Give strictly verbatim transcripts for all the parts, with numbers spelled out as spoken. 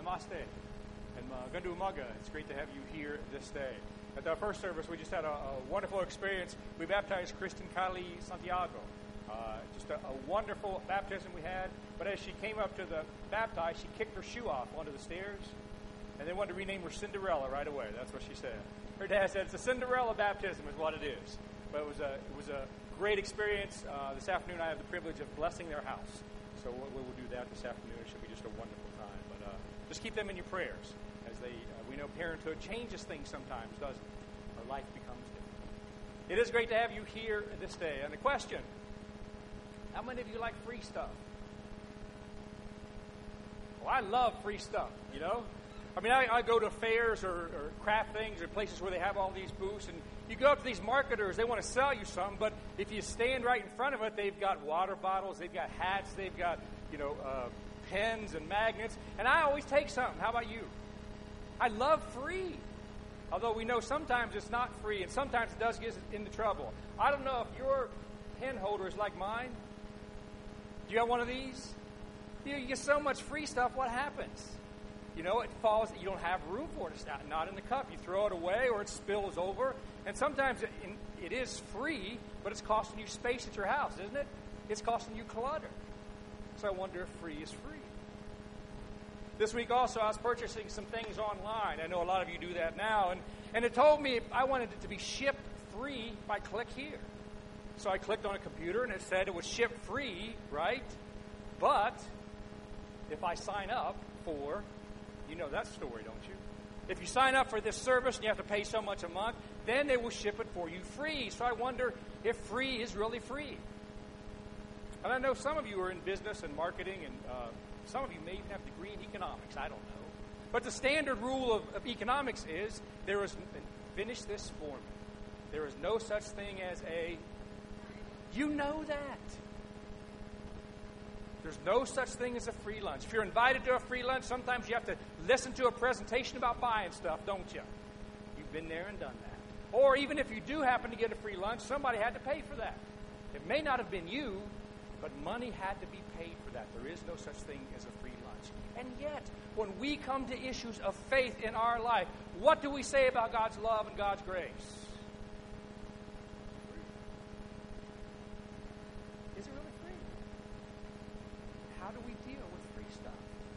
Namaste. And uh, Gandu Umaga, it's great to have you here this day. At our first service, we just had a, a wonderful experience. We baptized Kristen Kali Santiago. Uh, just a, a wonderful baptism we had. But as she came up to the baptize, she kicked her shoe off onto the stairs. And they wanted to rename her Cinderella right away. That's what she said. Her dad said, it's a Cinderella baptism is what it is. But it was a, it was a great experience. Uh, this afternoon, I have the privilege of blessing their house. So we will do that this afternoon. It should be just a wonderful time. But uh, just keep them in your prayers. As they, uh, we know parenthood changes things sometimes, doesn't it? Our life becomes different. It is great to have you here this day. And the question, how many of you like free stuff? Well, I love free stuff, you know? I mean, I, I go to fairs or, or craft things or places where they have all these booths, and you go up to these marketers, they want to sell you something, but if you stand right in front of it, they've got water bottles, they've got hats, they've got, you know, uh, pens and magnets, and I always take something. How about you? I love free, although we know sometimes it's not free, and sometimes it does get us into trouble. I don't know if your pen holder is like mine. Do you have one of these? You, know, you get so much free stuff, what happens? You know, it falls, you don't have room for it. It's not, not in the cup. You throw it away or it spills over. And sometimes it, it is free, but it's costing you space at your house, isn't it? It's costing you clutter. So I wonder if free is free. This week also, I was purchasing some things online. I know a lot of you do that now. And, and it told me I wanted it to be shipped free by click here. So I clicked on a computer and it said it was ship free, right? But if I sign up for, you know that story, don't you? If you sign up for this service and you have to pay so much a month, then they will ship it for you free. So I wonder if free is really free. And I know some of you are in business and marketing, and uh, some of you may even have a degree in economics. I don't know. But the standard rule of, of economics is there is, finish this for me, there is no such thing as a, you know that. There's no such thing as a free lunch. If you're invited to a free lunch, sometimes you have to listen to a presentation about buying stuff, don't you? You've been there and done that. Or even if you do happen to get a free lunch, somebody had to pay for that. It may not have been you, but money had to be paid for that. There is no such thing as a free lunch. And yet, when we come to issues of faith in our life, what do we say about God's love and God's grace? Is it really free? How do we deal with free stuff?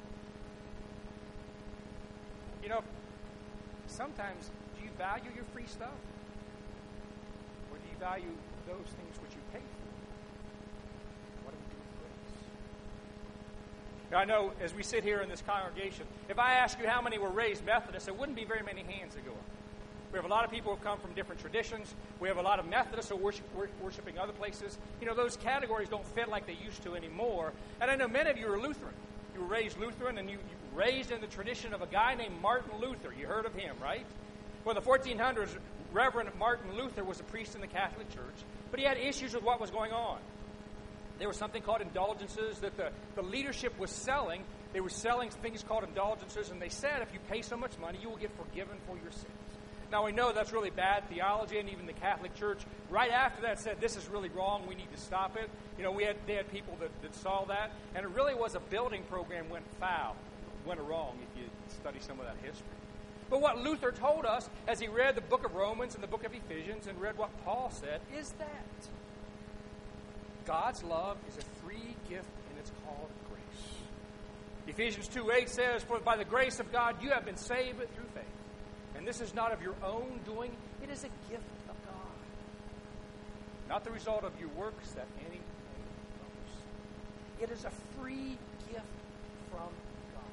You know, sometimes, do you value your free stuff? Or do you value those things which you pay for? What do we do with grace? Now, I know as we sit here in this congregation, if I ask you how many were raised Methodist, there wouldn't be very many hands that go up. We have a lot of people who come from different traditions. We have a lot of Methodists who are worship, worshiping other places. You know, those categories don't fit like they used to anymore. And I know many of you are Lutheran. You were raised Lutheran, and you, you were raised in the tradition of a guy named Martin Luther. You heard of him, right? Well, in the fourteen hundreds, Reverend Martin Luther was a priest in the Catholic Church, but he had issues with what was going on. There was something called indulgences that the, the leadership was selling. They were selling things called indulgences, and they said if you pay so much money, you will get forgiven for your sins. Now, we know that's really bad theology, and even the Catholic Church right after that said, this is really wrong, we need to stop it. You know, we had they had people that, that saw that, and it really was a building program went foul, went wrong if you study some of that history. But what Luther told us as he read the book of Romans and the book of Ephesians and read what Paul said is that God's love is a free gift, and it's called grace. Ephesians two eight says, for by the grace of God you have been saved through faith. And this is not of your own doing. It is a gift of God. Not the result of your works that any man boasts. It is a free gift from God.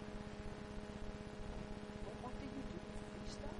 But what do you do with free stuff?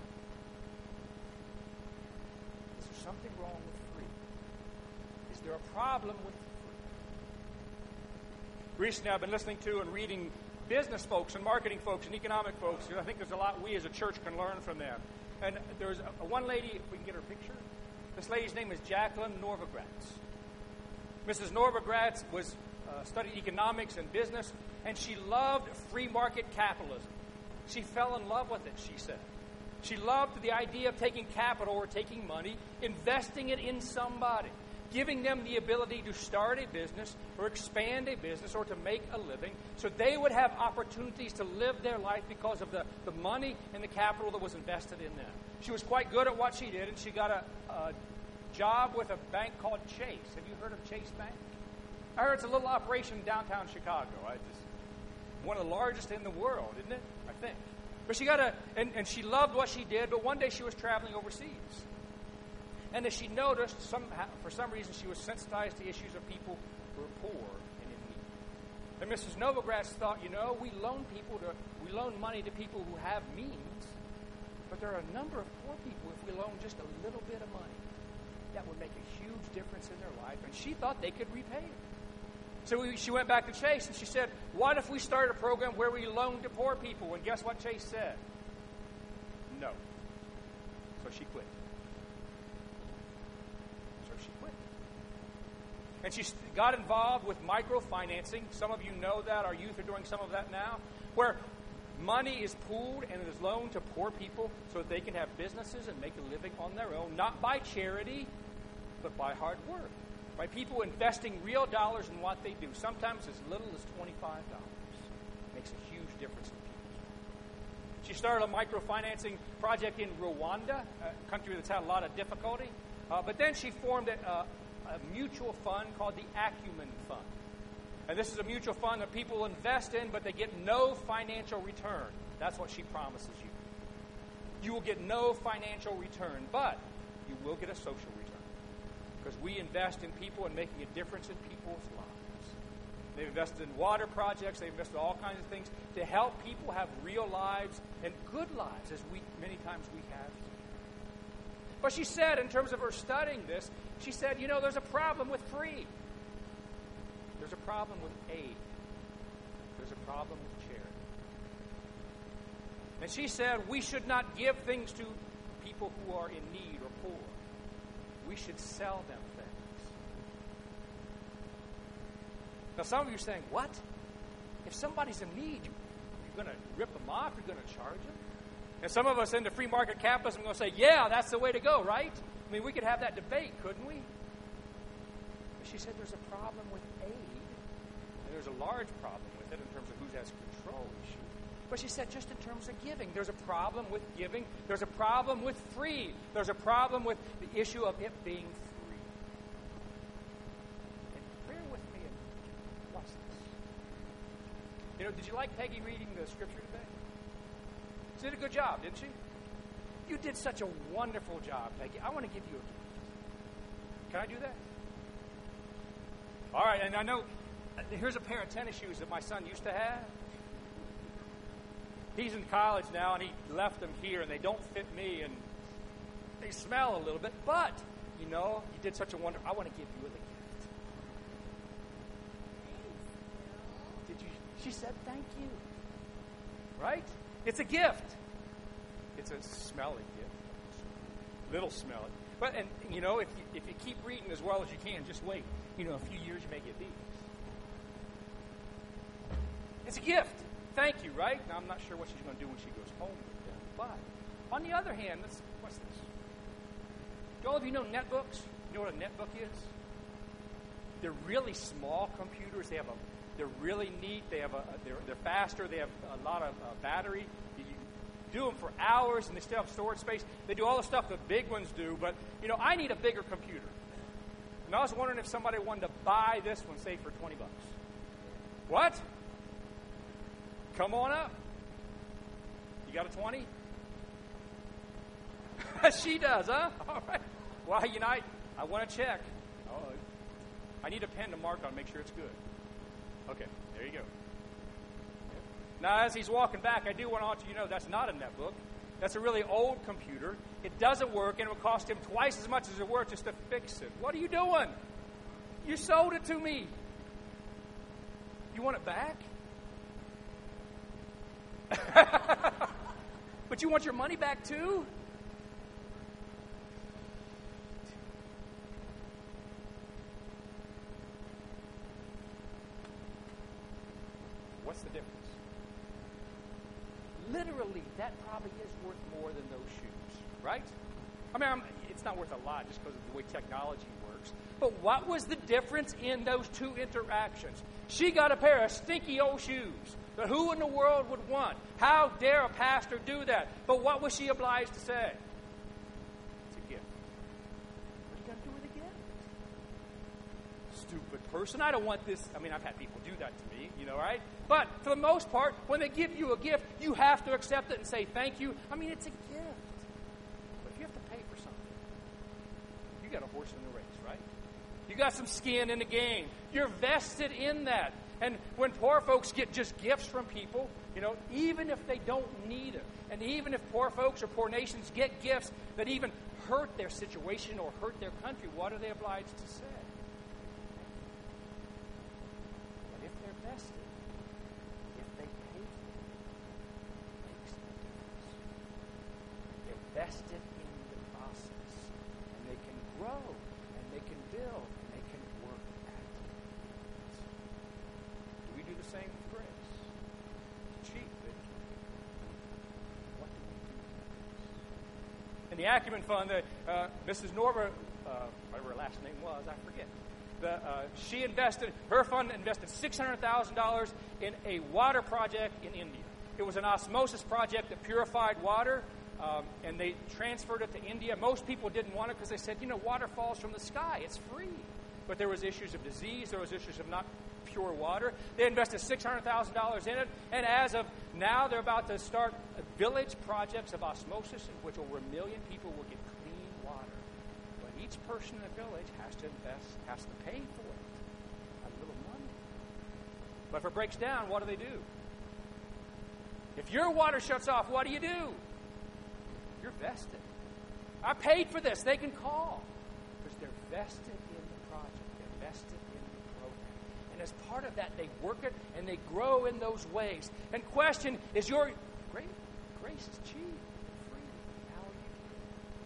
Is there something wrong with free? Is there a problem with free? Recently I've been listening to and reading business folks and marketing folks and economic folks, because I think there's a lot we as a church can learn from them. And there's a, a one lady, if we can get her picture. This lady's name is Jacqueline Novogratz. Missus Novogratz was uh, studied economics and business, and she loved free market capitalism. She fell in love with it, she said. She loved the idea of taking capital or taking money, investing it in somebody, giving them the ability to start a business or expand a business or to make a living so they would have opportunities to live their life because of the, the money and the capital that was invested in them. She was quite good at what she did, and she got a, a job with a bank called Chase. Have you heard of Chase Bank? I heard it's a little operation in downtown Chicago. I just, one of the largest in the world, isn't it? I think. But she got a, and, and she loved what she did, but one day she was traveling overseas. And as she noticed, somehow, for some reason, she was sensitized to issues of people who are poor and in need. And Missus Novogratz thought, you know, we loan people to, we loan money to people who have means, but there are a number of poor people, if we loan just a little bit of money, that would make a huge difference in their life. And she thought they could repay it. So we, she went back to Chase and she said, what if we started a program where we loan to poor people? And guess what Chase said? No. So she quit. And she got involved with microfinancing. Some of you know that. Our youth are doing some of that now. Where money is pooled and it is loaned to poor people so that they can have businesses and make a living on their own. Not by charity, but by hard work. By people investing real dollars in what they do. Sometimes as little as twenty-five dollars. Makes a huge difference in people's lives. She started a microfinancing project in Rwanda, a country that's had a lot of difficulty. Uh, but then she formed a... Uh, a mutual fund called the Acumen Fund. And this is a mutual fund that people invest in, but they get no financial return. That's what she promises you. You will get no financial return, but you will get a social return. Because we invest in people and making a difference in people's lives. They've invested in water projects, they've invested in all kinds of things to help people have real lives and good lives, as we many times we have. But she said, in terms of her studying this, she said, you know, there's a problem with free. There's a problem with aid. There's a problem with charity. And she said, we should not give things to people who are in need or poor. We should sell them things. Now, some of you are saying, what? If somebody's in need, you're going to rip them off? You're going to charge them? And some of us in the free market capitalism are going to say, yeah, that's the way to go, right? I mean, we could have that debate, couldn't we? But she said there's a problem with aid. And there's a large problem with it in terms of who has control issue. But she said just in terms of giving, there's a problem with giving. There's a problem with free. There's a problem with the issue of it being free. And bear with me and watch this. You know, did you like Peggy reading the scripture today? She did a good job, didn't she? You did such a wonderful job, Peggy. I want to give you a gift. Can I do that? All right, and I know, here's a pair of tennis shoes that my son used to have. He's in college now, and he left them here, and they don't fit me, and they smell a little bit. But, you know, you did such a wonder. I want to give you a gift. Did you? She said thank you. Right? It's a gift. It's a smelly gift. Little smelly. But, and you know, if you, if you keep reading as well as you can, just wait. You know, a few years you may get these. It's a gift. Thank you, right? Now, I'm not sure what she's going to do when she goes home with them. But, on the other hand, let's, what's this? Do all of you know netbooks? You know what a netbook is? They're really small computers. They have a They're really neat. They have a. They're, they're faster. They have a lot of uh, battery. You, you do them for hours, and they still have storage space. They do all the stuff that big ones do. But you know, I need a bigger computer. And I was wondering if somebody wanted to buy this one, say for twenty bucks. What? Come on up. You got a twenty? She does, huh? All right. Well, you know, I, I want to check. Oh, I need a pen to mark on, make sure it's good. Okay, there you go. Now, as he's walking back, I do want to let you know that's not a netbook. That's a really old computer. It doesn't work, and it will cost him twice as much as it worked just to fix it. What are you doing? You sold it to me. You want it back? But you want your money back too? What's the difference? Literally, that probably is worth more than those shoes, right? I mean, I'm, it's not worth a lot just because of the way technology works. But what was the difference in those two interactions? She got a pair of stinky old shoes that who in the world would want? How dare a pastor do that? But what was she obliged to say? It's a gift. What are you going to do with a gift? Stupid person. I don't want this. I mean, I've had people do that to me, you know, right? But for the most part, when they give you a gift, you have to accept it and say thank you. I mean, it's a gift. But if you have to pay for something, you got a horse in the race, right? You got some skin in the game. You're vested in that. And when poor folks get just gifts from people, you know, even if they don't need it, and even if poor folks or poor nations get gifts that even hurt their situation or hurt their country, what are they obliged to say? But if they're vested, if they pay for it, it makes no difference. They're vested in the process, and they can grow, and they can build, and they can work at it. Do we do the same with grace? It's cheap, isn't it? What do we do with grace? In the Acumen Fund, the, uh, Missus Norva, uh, whatever her last name was, I forget. The, uh, she invested, her fund invested six hundred thousand dollars in a water project in India. It was an osmosis project that purified water, um, and they transferred it to India. Most people didn't want it because they said, you know, water falls from the sky. It's free. But there was issues of disease. There was issues of not pure water. They invested six hundred thousand dollars in it, and as of now, they're about to start village projects of osmosis in which over a million people will get clean water. But each person in the village has to invest, has to pay for it. A little money. But if it breaks down, what do they do? If your water shuts off, what do you do? You're vested. I paid for this. They can call. Because they're vested in the project. They're vested in the program. And as part of that, they work it and they grow in those ways. And question, is your great grace is cheap and free? How are you doing?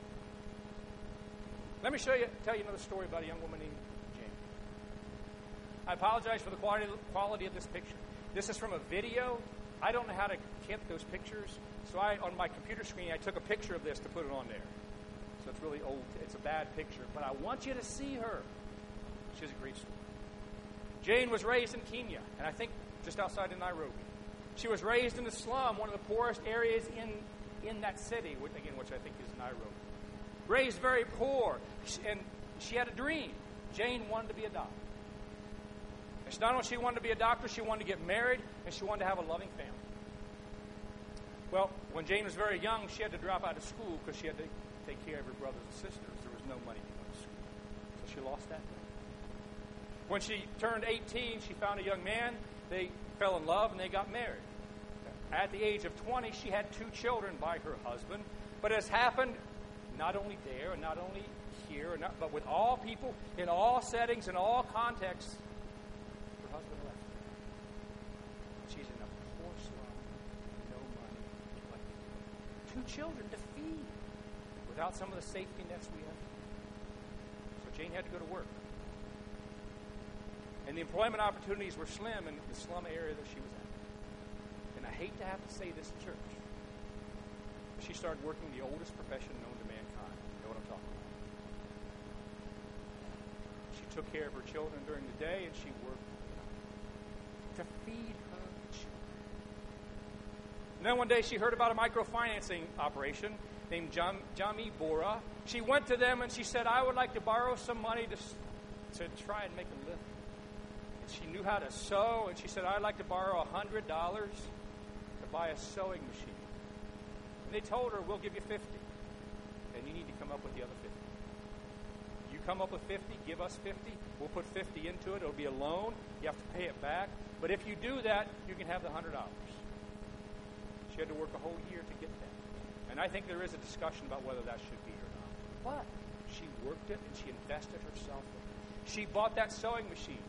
Let me show you, tell you another story about a young woman named Jane. I apologize for the quality, quality of this picture. This is from a video. I don't know how to get those pictures, so I, on my computer screen, I took a picture of this to put it on there. So it's really old. It's a bad picture, but I want you to see her. She has a great story. Jane was raised in Kenya, and I think just outside of Nairobi. She was raised in the slum, one of the poorest areas in, in that city, which, again, which I think is Nairobi. Raised very poor, and she had a dream. Jane wanted to be a doctor. And not only she wanted to be a doctor, she wanted to get married, and she wanted to have a loving family. Well, when Jane was very young, she had to drop out of school because she had to take care of her brothers and sisters. There was no money to go to school. So she lost that day. When she turned eighteen, she found a young man. They fell in love, and they got married. At the age of twenty, she had two children by her husband. But it has happened not only there, and not only here, and not, but with all people, in all settings, in all contexts, her husband left her. She's in a poor slum, no money, like two children to feed, without some of the safety nets we have. So Jane had to go to work. And the employment opportunities were slim in the slum area that she was at. And I hate to have to say this in church, but she started working the oldest profession known to mankind. You know what I'm talking about? She took care of her children during the day, and she worked to feed her children. And then one day she heard about a microfinancing operation named Jam- Jami Bora. She went to them and she said, I would like to borrow some money to, to try and make a living. She knew how to sew, and she said, I'd like to borrow one hundred dollars to buy a sewing machine. And they told her, we'll give you fifty dollars, and you need to come up with the other fifty dollars. You come up with fifty dollars, give us fifty dollars, we'll put fifty dollars into it. It'll be a loan. You have to pay it back. But if you do that, you can have the one hundred dollars. She had to work a whole year to get that. And I think there is a discussion about whether that should be or not. But she worked it, and she invested herself in it. She bought that sewing machine.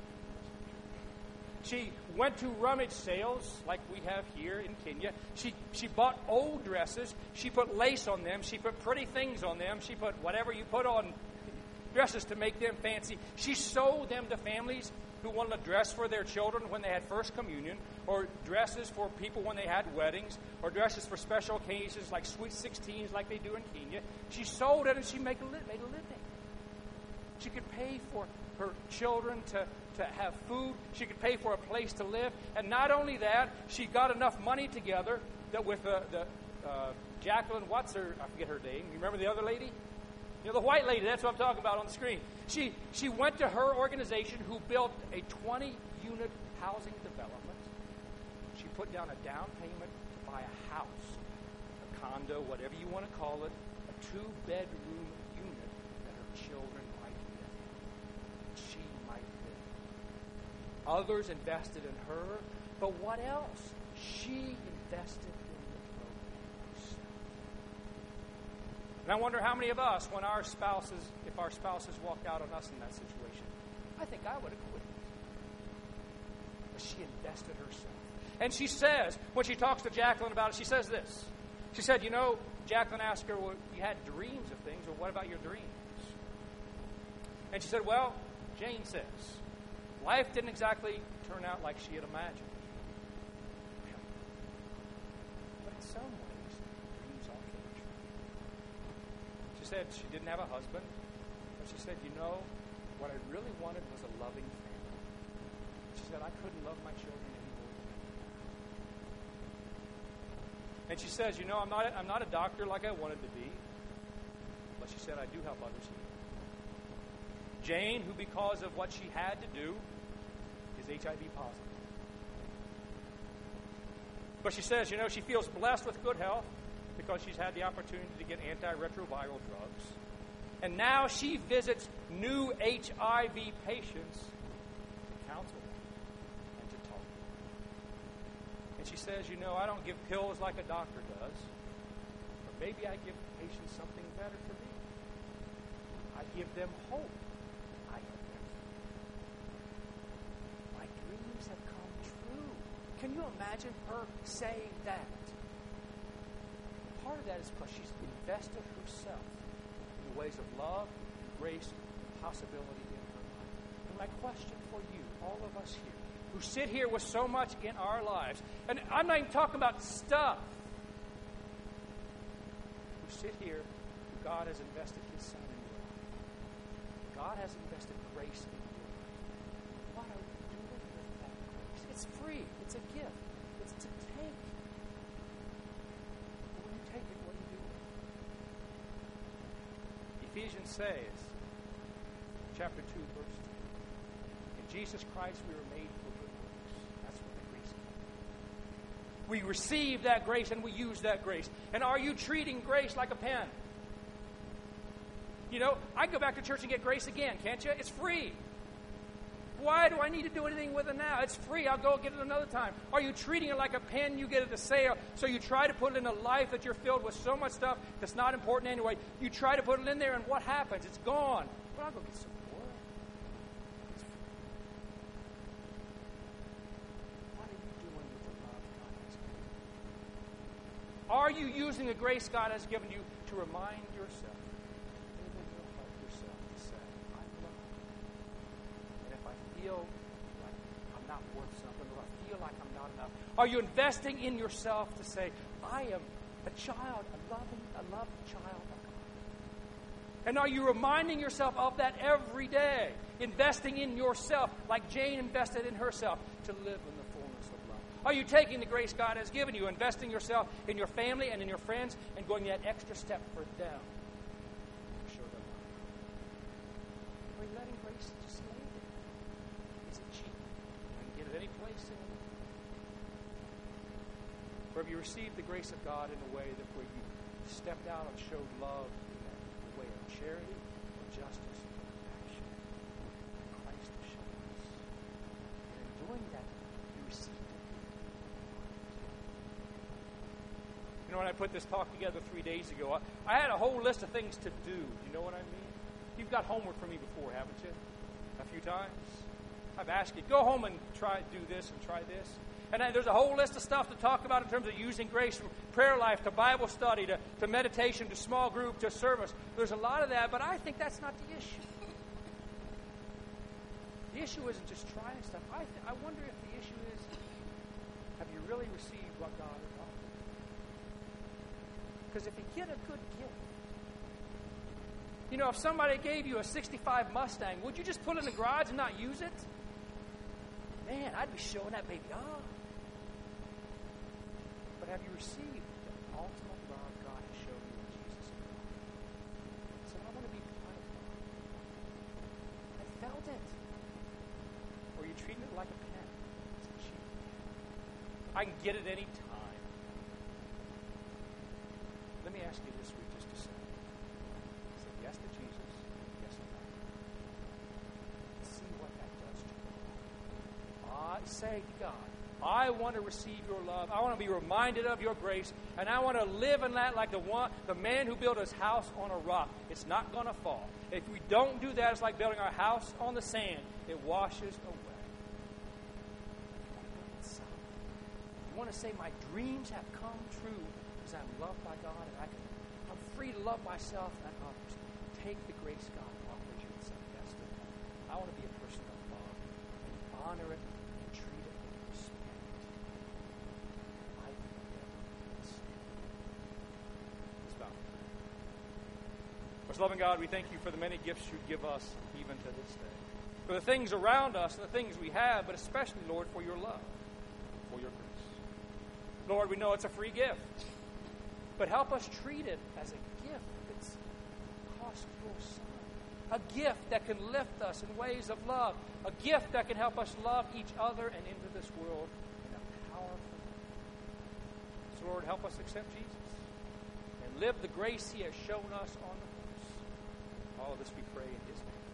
She went to rummage sales like we have here in Kenya. She she bought old dresses. She put lace on them. She put pretty things on them. She put whatever you put on dresses to make them fancy. She sold them to families who wanted to dress for their children when they had First Communion, or dresses for people when they had weddings, or dresses for special occasions like Sweet Sixteens like they do in Kenya. She sold it and she made a, li- made a living. She could pay for her children to, to have food. She could pay for a place to live. And not only that, she got enough money together that with the, the uh, Jacqueline, what's her, I forget her name. You remember the other lady? You know, the white lady, that's what I'm talking about on the screen. She she went to her organization who built a twenty-unit housing development. She put down a down payment to buy a house, a condo, whatever you want to call it, a two-bedroom unit that her children might live in. She might live in. Others invested in her, but what else? She invested in the program. And I wonder how many of us, when our spouses, if our spouses walked out on us in that situation, I think I would have quit. But she invested herself. And she says, when she talks to Jacqueline about it, she says this. She said, you know, Jacqueline asked her, well, you had dreams of things, well, what about your dreams? And she said, well, Jane says, life didn't exactly turn out like she had imagined. But in some ways, dreams all came true. She said she didn't have a husband, but she said, you know, what I really wanted was a loving family. She said, I couldn't love my children anymore. And she says, you know, I'm not, I'm not a doctor like I wanted to be, but she said, I do help others heal. Jane, who because of what she had to do, is H I V positive. But she says, you know, she feels blessed with good health because she's had the opportunity to get antiretroviral drugs. And now she visits new H I V patients to counsel them and to talk to them. And she says, you know, I don't give pills like a doctor does, but maybe I give patients something better for me. I give them hope. I have them. My dreams have come true. Can you imagine her saying that? Part of that is because she's invested herself in the ways of love, and grace, and possibility in her life. And my question for you, all of us here, who sit here with so much in our lives, and I'm not even talking about stuff, who sit here, who God has invested His Son in your life. God has invested grace in your life. What are you doing with that grace? It's free. It's a gift. It's to take. But when you take it, what do you do with it? Ephesians says, chapter two, verse two, in Jesus Christ we were made for good works. That's what the grace is. We receive that grace and we use that grace. And are you treating grace like a pen? You know, I can go back to church and get grace again, can't you? It's free. Why do I need to do anything with it now? It's free. I'll go get it another time. Are you treating it like a pen you get at a sale? So you try to put it in a life that you're filled with so much stuff that's not important anyway. You try to put it in there, and what happens? It's gone. Well, I'll go get some more. It's free. What are you doing with the love God has given you? Are you using the grace God has given you to remind yourself? Feel like I'm not worth something, or I feel like I'm not enough? Are you investing in yourself to say, I am a child, a loving, a loved child of God? And are you reminding yourself of that every day? Investing in yourself like Jane invested in herself to live in the fullness of love. Are you taking the grace God has given you, investing yourself in your family and in your friends, and going that extra step for them to show them love? Are you letting grace just lay there? Is it cheap? I can get it any place in the world. Or have you received the grace of God in a way that where you stepped out and showed love in a way of charity, of justice, of compassion? Christ has shown us. And in doing that, you received it. You know, when I put this talk together three days ago, I, I had a whole list of things to do. You know what I mean? You've got homework for me before, haven't you? A few times. I've asked you, go home and try do this and try this. And I, there's a whole list of stuff to talk about in terms of using grace, from prayer life to Bible study to, to meditation to small group to service. There's a lot of that, but I think that's not the issue. The issue isn't just trying stuff. I, th- I wonder if the issue is, have you really received what God has offered? Because if you get a good gift, you know, if somebody gave you a sixty-five Mustang, would you just put it in the garage and not use it? Man, I'd be showing that baby off. But have you received the ultimate love God has shown you in Jesus Christ? So I want to be part of God. I felt it. Or you treating it like a pen. It's a cheap pen. I can get it any time. Let me ask you this week just to say. Say yes to Jesus, yes to God. See what that does to your life. I say to God, I want to receive your love. I want to be reminded of your grace. And I want to live in that like the one, the man who built his house on a rock. It's not going to fall. If we don't do that, it's like building our house on the sand. It washes away. You want to say my dreams have come true because I'm loved by God and I can, I'm free to love myself and others. Take the grace God offers you and say yes to that. I want to be a person of love and honor it and treat it with respect. I Let's bow. Most loving God, we thank you for the many gifts you give us even to this day. For the things around us and the things we have, but especially, Lord, for your love, for your grace. Lord, we know it's a free gift, but help us treat it as a gift that's cost your son. A gift that can lift us in ways of love. A gift that can help us love each other and into this world in a powerful way. So, Lord, help us accept Jesus and live the grace he has shown us on the cross. All of this we pray in his name.